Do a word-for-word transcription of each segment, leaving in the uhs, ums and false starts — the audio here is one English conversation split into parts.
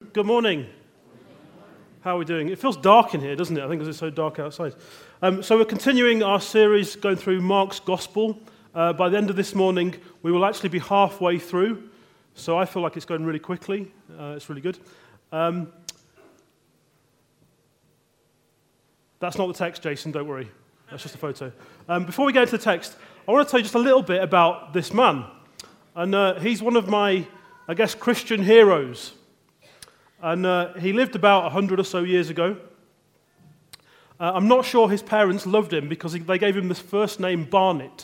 Good morning. How are we doing? It feels dark in here, doesn't it? I think because it's so dark outside. Um, so we're continuing our series going through Mark's Gospel. Uh, by the end of this morning, we will actually be halfway through. So I feel like it's going really quickly. Uh, it's really good. Um, that's not the text, Jason, don't worry. That's just a photo. Um, before we get into the text, I want to tell you just a little bit about this man. And uh, he's one of my, I guess, Christian heroes. And uh, he lived about one hundred or so years ago. Uh, I'm not sure his parents loved him because he, they gave him this first name, Barnett.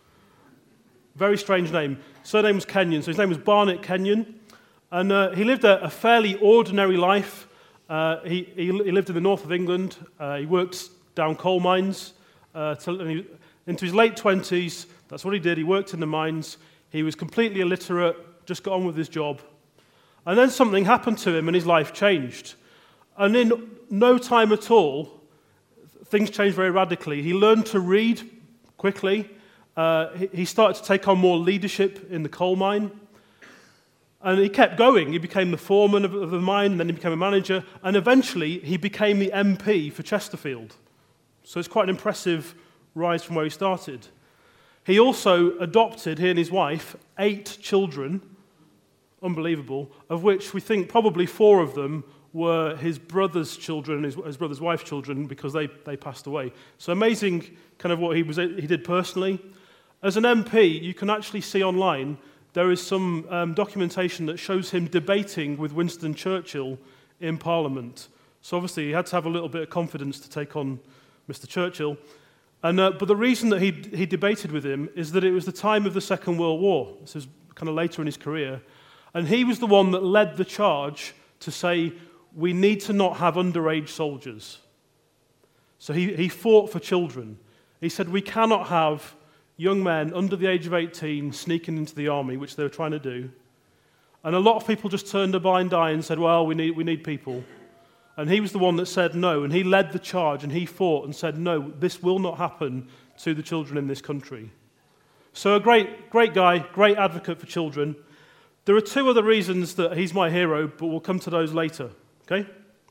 Very strange name. Surname was Kenyon, so his name was Barnett Kenyon. And uh, he lived a, a fairly ordinary life. Uh, he, he, he lived in the north of England. Uh, he worked down coal mines. Uh, till, he, into his late twenties, that's what he did. He worked in the mines. He was completely illiterate, just got on with his job. And then something happened to him and his life changed. And in no time at all, things changed very radically. He learned to read quickly. Uh, he, he started to take on more leadership in the coal mine. And he kept going. He became the foreman of, of the mine, and then he became a manager. And eventually, he became the M P for Chesterfield. So it's quite an impressive rise from where he started. He also adopted, he and his wife, eight children. Unbelievable, of which we think probably four of them were his brother's children, his, his brother's wife's children, because they, they passed away. So amazing kind of what he was he did personally. As an M P, you can actually see online, there is some um, documentation that shows him debating with Winston Churchill in Parliament. So obviously he had to have a little bit of confidence to take on Mister Churchill. And, uh, but the reason that he, he debated with him is that it was the time of the Second World War. This is kind of later in his career. And he was the one that led the charge to say, we need to not have underage soldiers. So he, he fought for children. He said, we cannot have young men under the age of eighteen sneaking into the army, which they were trying to do. And a lot of people just turned a blind eye and said, well, we need, we need people. And he was the one that said no, and he led the charge, and he fought and said, no, this will not happen to the children in this country. So a great, great guy, great advocate for children. There are two other reasons that he's my hero, but we'll come to those later, okay?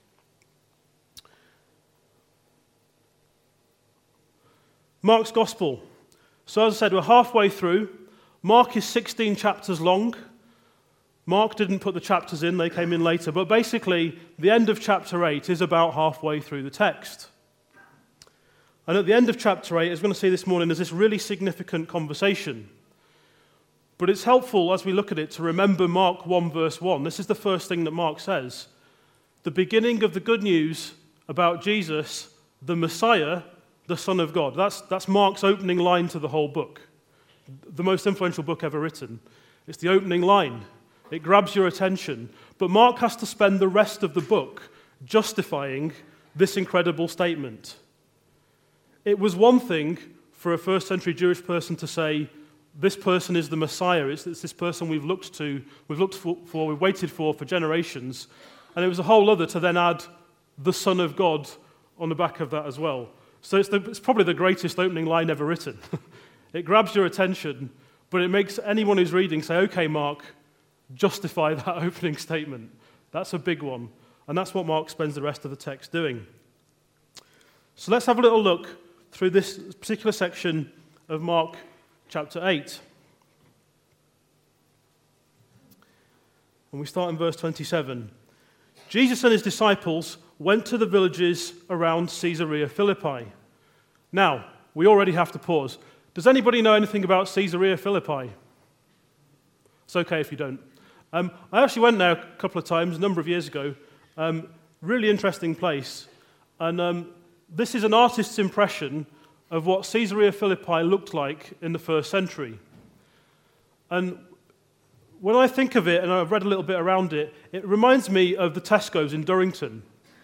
Mark's Gospel. So as I said, we're halfway through. Mark is sixteen chapters long. Mark didn't put the chapters in, they came in later, but basically the end of chapter eight is about halfway through the text. And at the end of chapter eight, as we're going to see this morning, there's this really significant conversation. But it's helpful as we look at it to remember Mark one verse one. This is the first thing that Mark says. The beginning of the good news about Jesus, the Messiah, the Son of God. That's, that's Mark's opening line to the whole book. The most influential book ever written. It's the opening line. It grabs your attention. But Mark has to spend the rest of the book justifying this incredible statement. It was one thing for a first century Jewish person to say, this person is the Messiah. It's, it's this person we've looked to, we've looked for, for, we've waited for for generations. And it was a whole other to then add the Son of God on the back of that as well. So it's, the, it's probably the greatest opening line ever written. It grabs your attention, but it makes anyone who's reading say, okay, Mark, justify that opening statement. That's a big one. And that's what Mark spends the rest of the text doing. So let's have a little look through this particular section of Mark chapter eight. And we start in verse twenty-seven. Jesus and his disciples went to the villages around Caesarea Philippi. Now, we already have to pause. Does anybody know anything about Caesarea Philippi? It's okay if you don't. Um, I actually went there a couple of times, a number of years ago. Um, really interesting place. And um, this is an artist's impression of what Caesarea Philippi looked like in the first century. And when I think of it, and I've read a little bit around it, it reminds me of the Tesco's in Durrington.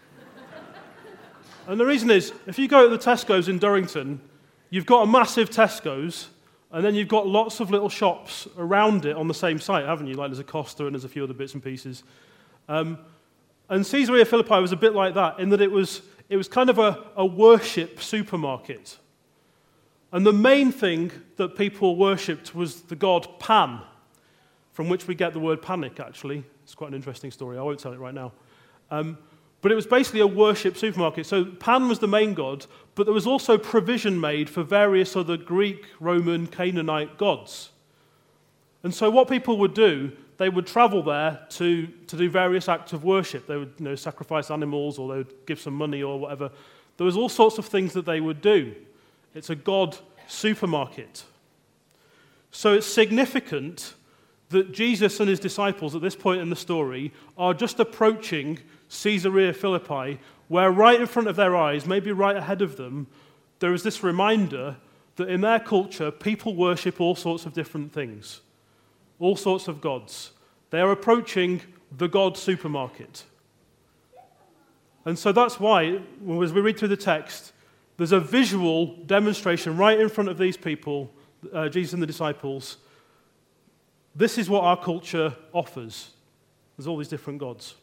And the reason is, if you go to the Tesco's in Durrington, you've got a massive Tesco's, and then you've got lots of little shops around it on the same site, haven't you? Like there's a Costa and there's a few other bits and pieces. Um, and Caesarea Philippi was a bit like that, in that it was, it was kind of a, a worship supermarket. And the main thing that people worshipped was the god Pan, from which we get the word panic, actually. It's quite an interesting story. I won't tell it right now. Um, but it was basically a worship supermarket. So Pan was the main god, but there was also provision made for various other Greek, Roman, Canaanite gods. And so what people would do, they would travel there to, to do various acts of worship. They would, you know, sacrifice animals, or they would give some money or whatever. There was all sorts of things that they would do. It's a god supermarket. So it's significant that Jesus and his disciples at this point in the story are just approaching Caesarea Philippi, where right in front of their eyes, maybe right ahead of them, there is this reminder that in their culture, people worship all sorts of different things, all sorts of gods. They are approaching the God supermarket. And so that's why, as we read through the text, there's a visual demonstration right in front of these people, uh, Jesus and the disciples. This is what our culture offers. There's all these different gods.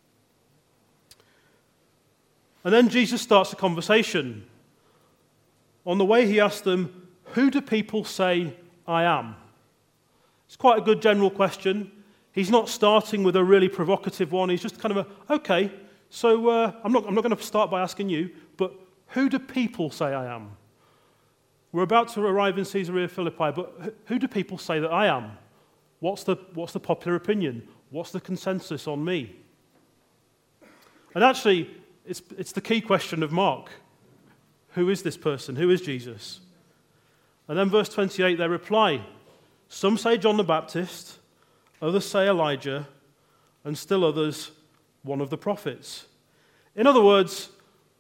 And then Jesus starts a conversation. On the way, he asks them, "Who do people say I am?" It's quite a good general question. He's not starting with a really provocative one. He's just kind of a, okay, so uh, I'm not, I'm not going to start by asking you, but who do people say I am? We're about to arrive in Caesarea Philippi, but who do people say that I am? What's the, what's the popular opinion? What's the consensus on me? And actually, it's, it's the key question of Mark. Who is this person? Who is Jesus? And then verse twenty-eight, they reply, "Some say John the Baptist, others say Elijah, and still others, one of the prophets." In other words,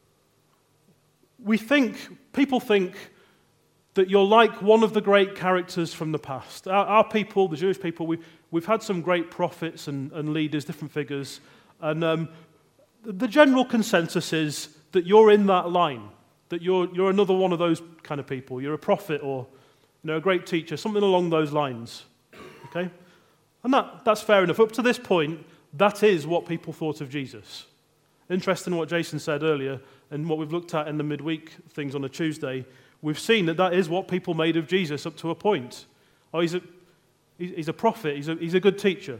we think, people think that you're like one of the great characters from the past. Our, our people, the Jewish people, we, we've had some great prophets and, and leaders, different figures, and um, the general consensus is that you're in that line, that you're, you're another one of those kind of people. You're a prophet or you know, a great teacher, something along those lines. Okay? And that, that's fair enough. Up to this point, that is what people thought of Jesus. Interesting what Jason said earlier, and what we've looked at in the midweek things on a Tuesday. We've seen that that is what people made of Jesus up to a point. Oh, he's a, he's a prophet, he's a, he's a good teacher.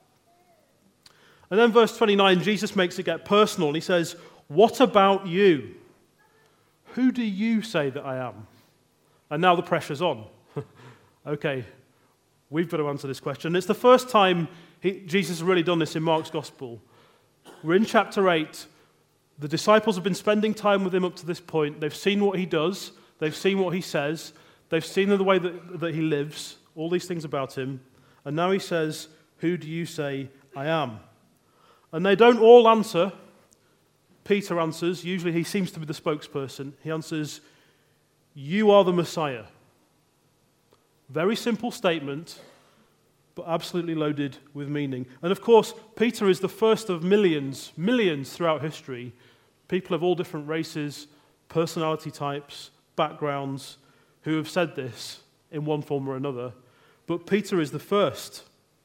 And then verse twenty-nine, Jesus makes it get personal, and he says, "What about you? Who do you say that I am?" And now the pressure's on. Okay, we've got to answer this question. It's the first time he, Jesus has really done this in Mark's gospel. We're in chapter eight. The disciples have been spending time with him up to this point. They've seen what he does. They've seen what he says. They've seen the way that, that he lives, all these things about him. And now he says, "Who do you say I am?" And they don't all answer. Peter answers. Usually he seems to be the spokesperson. He answers, "You are the Messiah." Very simple statement, but absolutely loaded with meaning. And of course, Peter is the first of millions, millions throughout history, people of all different races, personality types, backgrounds, who have said this in one form or another. But Peter is the first.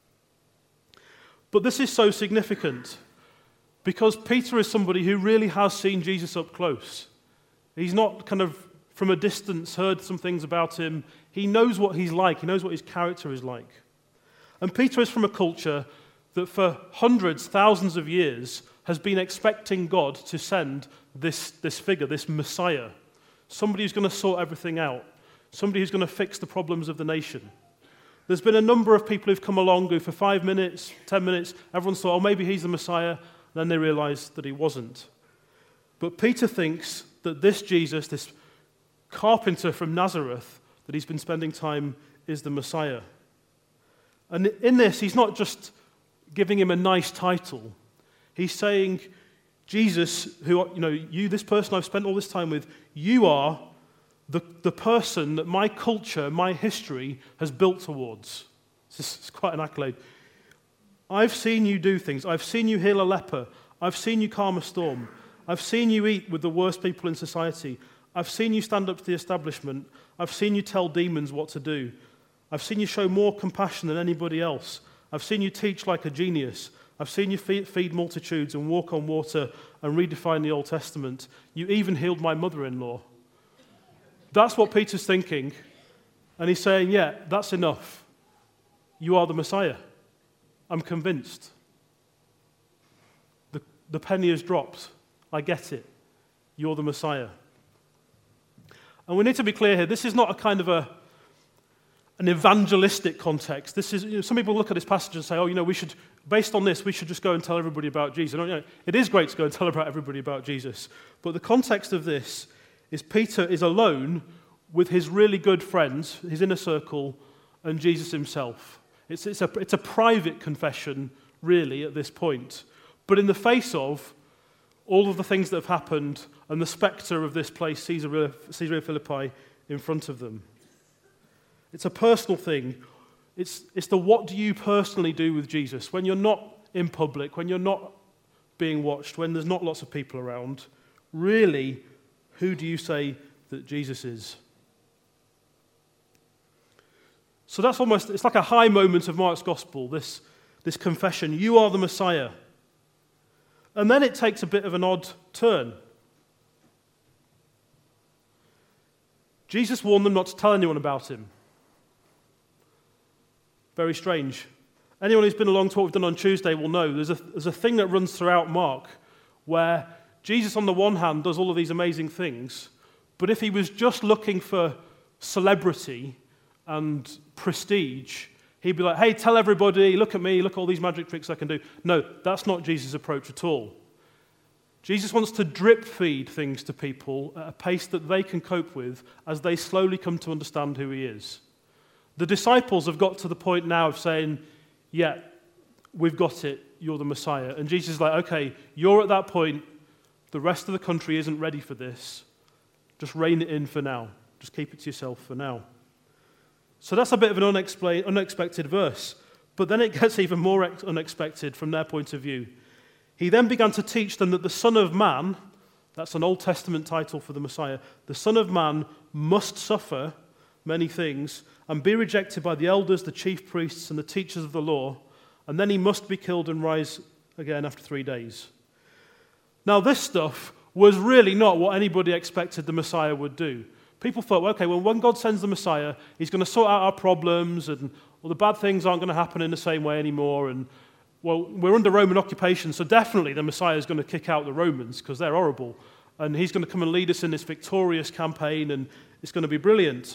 But this is so significant because Peter is somebody who really has seen Jesus up close. He's not kind of from a distance heard some things about him. He knows what he's like. He knows what his character is like. And Peter is from a culture that for hundreds, thousands of years has been expecting God to send this, this figure, this Messiah, somebody who's going to sort everything out, somebody who's going to fix the problems of the nation. There's been a number of people who've come along who for five minutes, ten minutes, everyone's thought, oh, maybe he's the Messiah. Then they realized that he wasn't. But Peter thinks that this Jesus, this carpenter from Nazareth that he's been spending time, is the Messiah. And in this, he's not just giving him a nice title. He's saying, Jesus, who, you know, you, this person I've spent all this time with, you are the, the person that my culture, my history has built towards. This is quite an accolade. I've seen you do things. I've seen you heal a leper. I've seen you calm a storm. I've seen you eat with the worst people in society. I've seen you stand up to the establishment. I've seen you tell demons what to do. I've seen you show more compassion than anybody else. I've seen you teach like a genius. I've seen you feed multitudes and walk on water and redefine the Old Testament. You even healed my mother-in-law. That's what Peter's thinking. And he's saying, yeah, that's enough. You are the Messiah. I'm convinced. the penny has dropped. I get it. You're the Messiah. And we need to be clear here, this is not a kind of a an evangelistic context. This is, you know, some people look at this passage and say, oh, you know, we should, based on this, we should just go and tell everybody about Jesus. You know, it is great to go and tell about everybody about Jesus. But the context of this is Peter is alone with his really good friends, his inner circle, and Jesus himself. It's, it's, a, it's a private confession, really, at this point. But in the face of all of the things that have happened and the spectre of this place, Caesarea, Caesarea Philippi, in front of them. It's a personal thing. It's, it's the what do you personally do with Jesus when you're not in public, when you're not being watched, when there's not lots of people around. Really, who do you say that Jesus is? So that's almost, it's like a high moment of Mark's gospel, this, this confession, you are the Messiah. And then it takes a bit of an odd turn. Jesus warned them not to tell anyone about him. Very strange. Anyone who's been along to what we've done on Tuesday will know there's a, there's a thing that runs throughout Mark where Jesus on the one hand does all of these amazing things, but if he was just looking for celebrity and prestige, he'd be like, hey, tell everybody, look at me, look at all these magic tricks I can do. No, that's not Jesus' approach at all. Jesus wants to drip feed things to people at a pace that they can cope with as they slowly come to understand who he is. The disciples have got to the point now of saying, yeah, we've got it, you're the Messiah. And Jesus is like, okay, you're at that point, the rest of the country isn't ready for this. Just rein it in for now. Just keep it to yourself for now. So that's a bit of an unexplained, unexpected verse. But then it gets even more ex- unexpected from their point of view. He then began to teach them that the Son of Man, that's an Old Testament title for the Messiah, the Son of Man must suffer many things and be rejected by the elders, the chief priests, and the teachers of the law, and then he must be killed and rise again after three days. Now, this stuff was really not what anybody expected the Messiah would do. People thought, well, okay, well, when God sends the Messiah, he's going to sort out our problems, and well, the bad things aren't going to happen in the same way anymore, and well, we're under Roman occupation, so definitely the Messiah is going to kick out the Romans because they're horrible, and he's going to come and lead us in this victorious campaign, and it's going to be brilliant.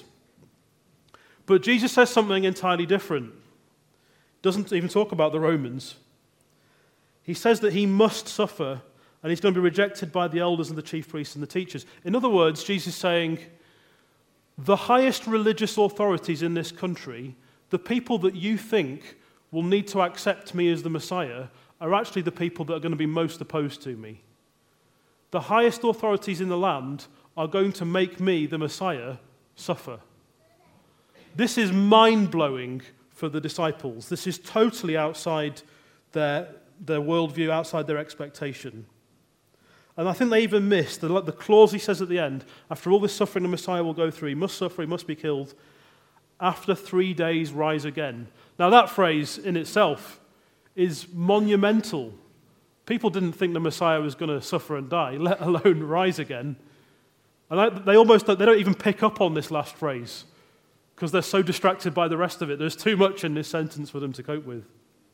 But Jesus says something entirely different. Doesn't even talk about the Romans. He says that he must suffer, and he's going to be rejected by the elders and the chief priests and the teachers. In other words, Jesus is saying, the highest religious authorities in this country, the people that you think will need to accept me as the Messiah, are actually the people that are going to be most opposed to me. The highest authorities in the land are going to make me, the Messiah, suffer. This is mind-blowing for the disciples. This is totally outside their, their worldview, outside their expectation. And I think they even missed the, the clause he says at the end, after all this suffering the Messiah will go through, he must suffer, he must be killed, after three days rise again. Now that phrase in itself is monumental. People didn't think the Messiah was going to suffer and die, let alone rise again. And I, they almost they don't even pick up on this last phrase because they're so distracted by the rest of it. There's too much in this sentence for them to cope with.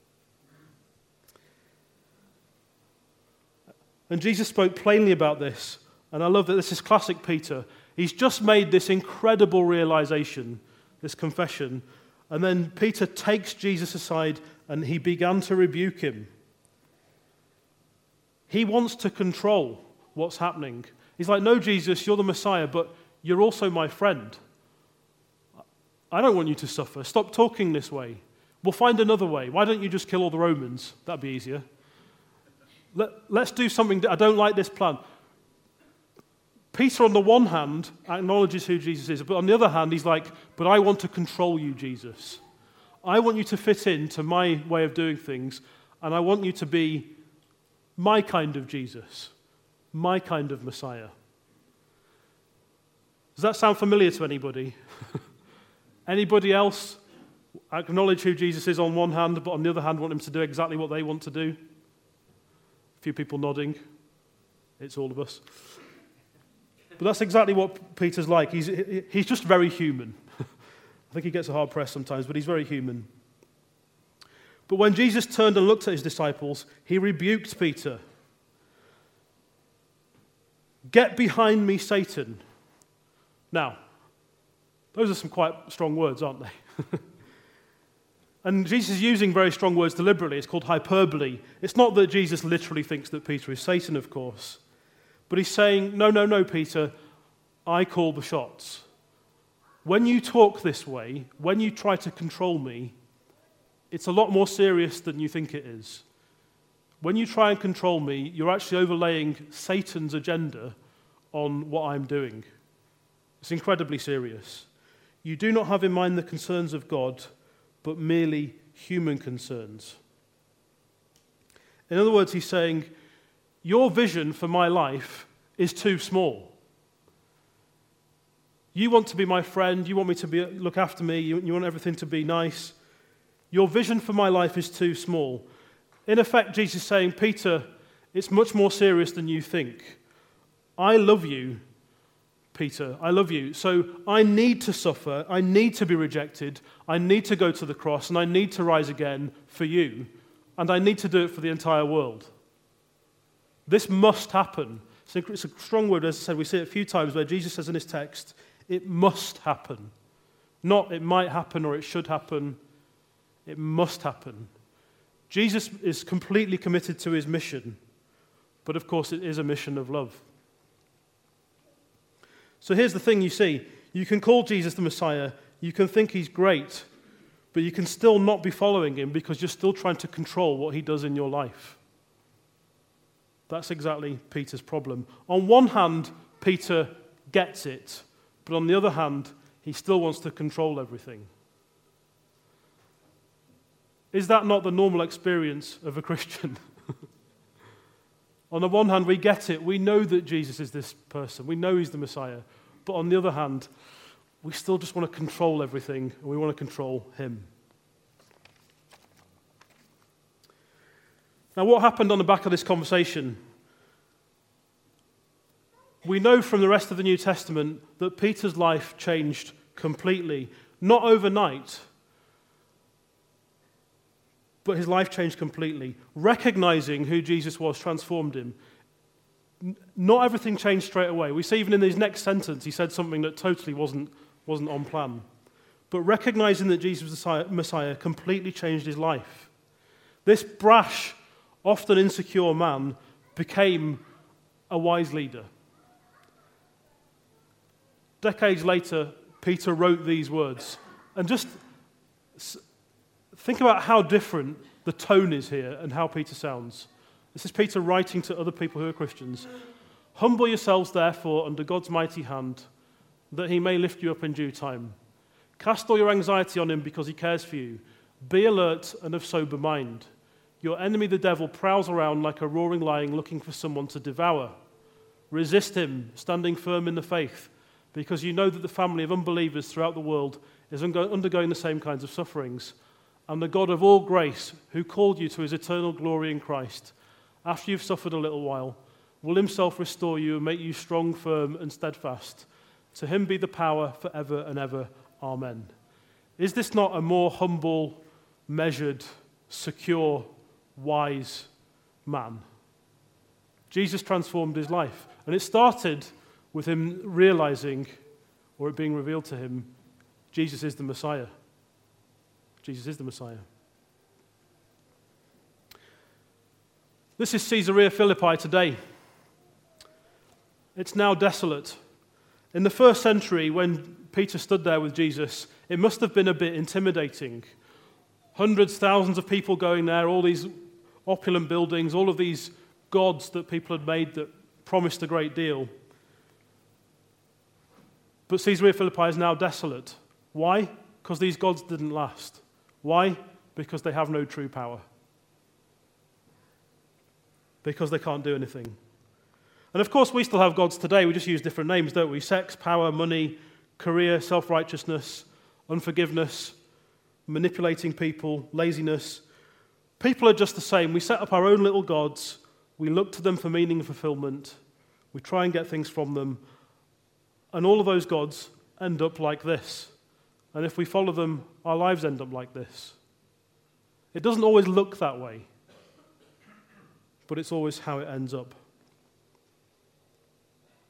And Jesus spoke plainly about this. And I love that this is classic Peter. He's just made this incredible realization, this confession. And then Peter takes Jesus aside and he began to rebuke him. He wants to control what's happening. He's like, no, Jesus, you're the Messiah, but you're also my friend. I don't want you to suffer. Stop talking this way. We'll find another way. Why don't you just kill all the Romans? That'd be easier. Let, let's do something. I don't like this plan. Peter, on the one hand, acknowledges who Jesus is, but on the other hand, he's like, but I want to control you, Jesus. I want you to fit into my way of doing things, and I want you to be my kind of Jesus, my kind of Messiah. Does that sound familiar to anybody? Anybody else acknowledge who Jesus is on one hand, but on the other hand want him to do exactly what they want to do? A few people nodding. It's all of us. But that's exactly what Peter's like. He's, he's just very human. I think he gets a hard press sometimes, but he's very human. But when Jesus turned and looked at his disciples, he rebuked Peter. "Get behind me, Satan." Now, those are some quite strong words, aren't they? And Jesus is using very strong words deliberately. It's called hyperbole. It's not that Jesus literally thinks that Peter is Satan, of course. But he's saying, no, no, no, Peter, I call the shots. When you talk this way, when you try to control me, it's a lot more serious than you think it is. When you try and control me, you're actually overlaying Satan's agenda on what I'm doing. It's incredibly serious. You do not have in mind the concerns of God, but merely human concerns. In other words, he's saying, your vision for my life is too small. You want to be my friend, you want me to be, look after me, you, you want everything to be nice. Your vision for my life is too small. In effect, Jesus is saying, Peter, it's much more serious than you think. I love you, Peter, I love you. So I need to suffer, I need to be rejected, I need to go to the cross, and I need to rise again for you, and I need to do it for the entire world. This must happen. It's a strong word, as I said, we see it a few times where Jesus says in his text, it must happen. Not it might happen or it should happen, it must happen. Jesus is completely committed to his mission, but of course it is a mission of love. So here's the thing you see. You can call Jesus the Messiah, you can think he's great, but you can still not be following him because you're still trying to control what he does in your life. That's exactly Peter's problem. On one hand, Peter gets it, but on the other hand, he still wants to control everything. Is that not the normal experience of a Christian? On the one hand, we get it. We know that Jesus is this person. We know he's the Messiah. But on the other hand, we still just want to control everything, and we want to control him. Now, what happened on the back of this conversation? We know from the rest of the New Testament that Peter's life changed completely. Not overnight, but his life changed completely. Recognizing who Jesus was transformed him. Not everything changed straight away. We see even in his next sentence, he said something that totally wasn't, wasn't on plan. But recognizing that Jesus was the Messiah completely changed his life. This brash, often insecure man became a wise leader. Decades later, Peter wrote these words. And just think about how different the tone is here and how Peter sounds. This is Peter writing to other people who are Christians. Humble yourselves, therefore, under God's mighty hand, that he may lift you up in due time. Cast all your anxiety on him because he cares for you. Be alert and of sober mind. Your enemy, the devil, prowls around like a roaring lion looking for someone to devour. Resist him, standing firm in the faith, because you know that the family of unbelievers throughout the world is undergoing the same kinds of sufferings. And the God of all grace, who called you to his eternal glory in Christ, after you've suffered a little while, will himself restore you and make you strong, firm, and steadfast. To him be the power forever and ever. Amen. Is this not a more humble, measured, secure, wise man? Jesus transformed his life. And it started with him realizing, or it being revealed to him, Jesus is the Messiah. Jesus is the Messiah. This is Caesarea Philippi today. It's now desolate. In the first century, when Peter stood there with Jesus, it must have been a bit intimidating. Hundreds, thousands of people going there, all these opulent buildings, all of these gods that people had made that promised a great deal. But Caesarea Philippi is now desolate. Why? Because these gods didn't last. Why? Because they have no true power. Because they can't do anything. And of course, we still have gods today. We just use different names, don't we? Sex, power, money, career, self-righteousness, unforgiveness, manipulating people, laziness. People are just the same. We set up our own little gods. We look to them for meaning and fulfillment. We try and get things from them. And all of those gods end up like this. And if we follow them, our lives end up like this. It doesn't always look that way, but it's always how it ends up.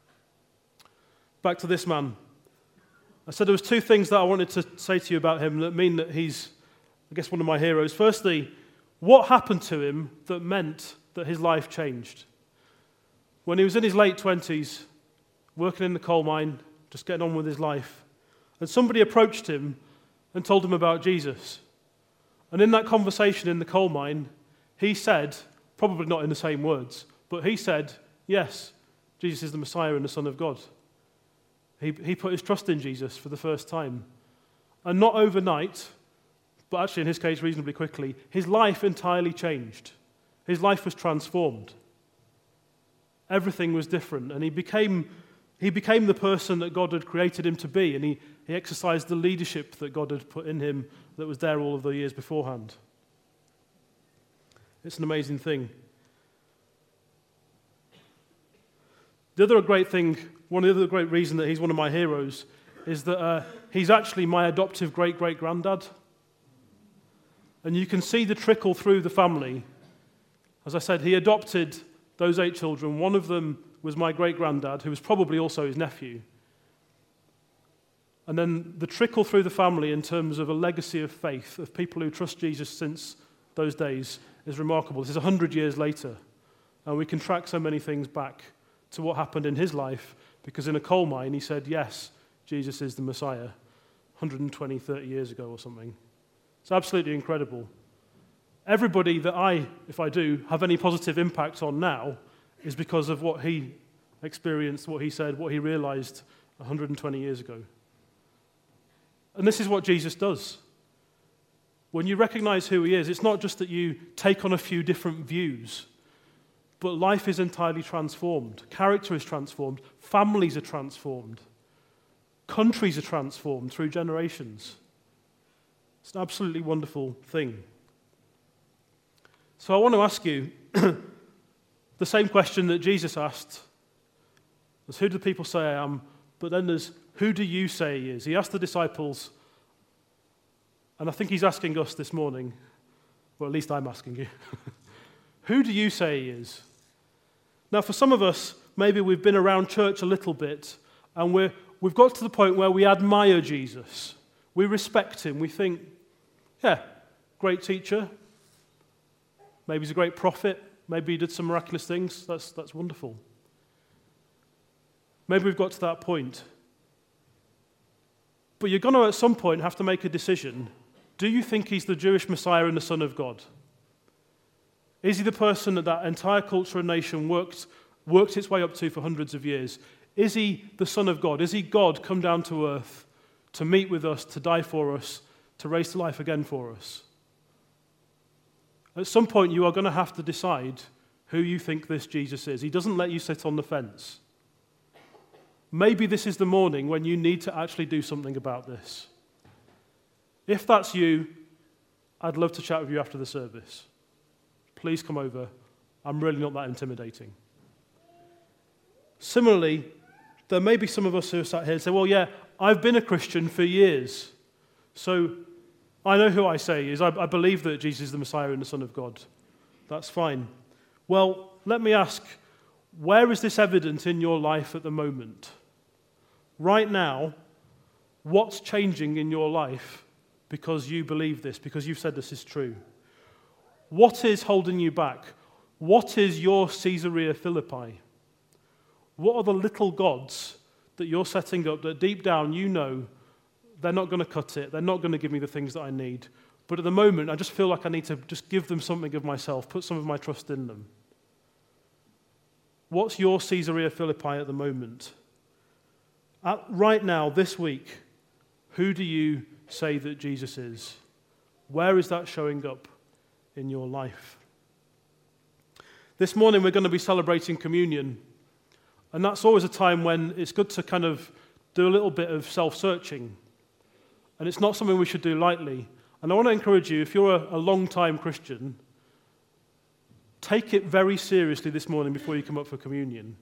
back to this man. I said there was two things that I wanted to say to you about him that mean that he's, I guess, one of my heroes. Firstly, what happened to him that meant that his life changed? When he was in his late twenties, working in the coal mine, just getting on with his life, and somebody approached him and told him about Jesus. And in that conversation in the coal mine, he said, probably not in the same words, but he said, yes, Jesus is the Messiah and the Son of God. He, he put his trust in Jesus for the first time. And not overnight, but actually in his case reasonably quickly, his life entirely changed. His life was transformed. Everything was different, and he became, he became the person that God had created him to be, and he, he exercised the leadership that God had put in him that was there all of the years beforehand. It's an amazing thing. The other great thing, one of the other great reasons that he's one of my heroes is that uh, he's actually my adoptive great-great-granddad. And you can see the trickle through the family. As I said, he adopted those eight children. One of them was my great-granddad, who was probably also his nephew. And then the trickle through the family in terms of a legacy of faith, of people who trust Jesus since those days, is remarkable. This is one hundred years later, and we can track so many things back to what happened in his life, because in a coal mine he said, yes, Jesus is the Messiah, one hundred twenty, thirty years ago or something. It's absolutely incredible. Everybody that I, if I do, have any positive impact on now is because of what he experienced, what he said, what he realized one hundred twenty years ago. And this is what Jesus does. When you recognize who he is, it's not just that you take on a few different views, but life is entirely transformed. Character is transformed. Families are transformed. Countries are transformed through generations. It's an absolutely wonderful thing. So I want to ask you the same question that Jesus asked. There's who do the people say I am? But then there's who do you say he is? He asked the disciples, and I think he's asking us this morning, well, at least I'm asking you, who do you say he is? Now, for some of us, maybe we've been around church a little bit, and we're, we've got to the point where we admire Jesus. We respect him. We think, yeah, great teacher. Maybe he's a great prophet. Maybe he did some miraculous things. That's, that's wonderful. Maybe we've got to that point. But you're going to, at some point, have to make a decision. Do you think he's the Jewish Messiah and the Son of God? Is he the person that that entire culture and nation worked, worked its way up to for hundreds of years? Is he the Son of God? Is he God come down to earth to meet with us, to die for us, to raise to life again for us? At some point, you are going to have to decide who you think this Jesus is. He doesn't let you sit on the fence. Maybe this is the morning when you need to actually do something about this. If that's you, I'd love to chat with you after the service. Please come over. I'm really not that intimidating. Similarly, there may be some of us who are sat here and say, well, yeah, I've been a Christian for years, so I know who I say is. I, I believe that Jesus is the Messiah and the Son of God. That's fine. Well, let me ask, where is this evident in your life at the moment? Right now, what's changing in your life because you believe this, because you've said this is true? What is holding you back? What is your Caesarea Philippi? What are the little gods that you're setting up that deep down you know they're not going to cut it, they're not going to give me the things that I need, but at the moment I just feel like I need to just give them something of myself, put some of my trust in them? What's your Caesarea Philippi at the moment? At, right now, this week, who do you say that Jesus is? Where is that showing up in your life? This morning we're going to be celebrating communion, and that's always a time when it's good to kind of do a little bit of self-searching, and it's not something we should do lightly. And I want to encourage you, if you're a, a long-time Christian, take it very seriously this morning before you come up for communion.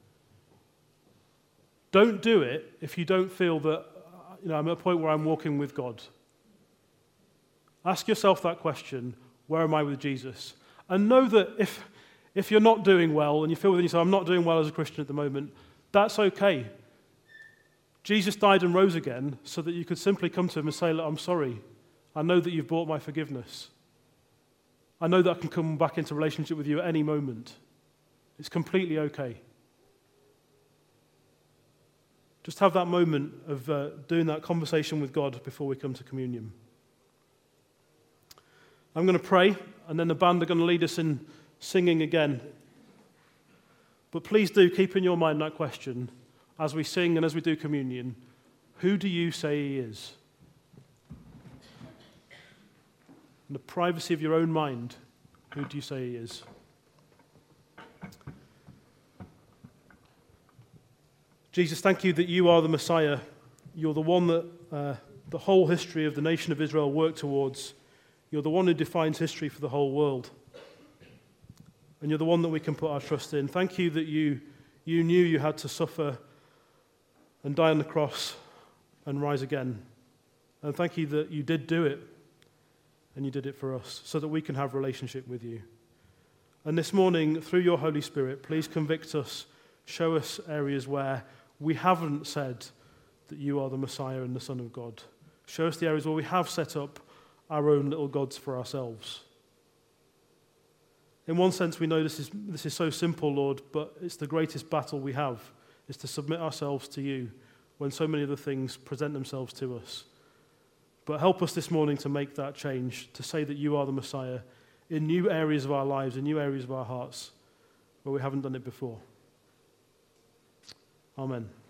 Don't do it if you don't feel that, you know, I'm at a point where I'm walking with God. Ask yourself that question, where am I with Jesus? And know that if, if you're not doing well and you feel within yourself, I'm not doing well as a Christian at the moment, that's okay. Jesus died and rose again so that you could simply come to him and say, look, I'm sorry. I know that you've bought my forgiveness. I know that I can come back into relationship with you at any moment. It's completely okay. Just have that moment of uh, doing that conversation with God before we come to communion. I'm going to pray, and then the band are going to lead us in singing again. But please do keep in your mind that question as we sing and as we do communion. Who do you say he is? In the privacy of your own mind, who do you say he is? Jesus, thank you that you are the Messiah. You're the one that uh, the whole history of the nation of Israel worked towards. You're the one who defines history for the whole world. And you're the one that we can put our trust in. Thank you that you, you knew you had to suffer and die on the cross and rise again. And thank you that you did do it, and you did it for us, so that we can have relationship with you. And this morning, through your Holy Spirit, please convict us, show us areas where we haven't said that you are the Messiah and the Son of God. Show us the areas where we have set up our own little gods for ourselves. In one sense, we know this is, this is so simple, Lord, but it's the greatest battle we have, is to submit ourselves to you when so many other things present themselves to us. But help us this morning to make that change, to say that you are the Messiah in new areas of our lives, in new areas of our hearts, where we haven't done it before. Amen.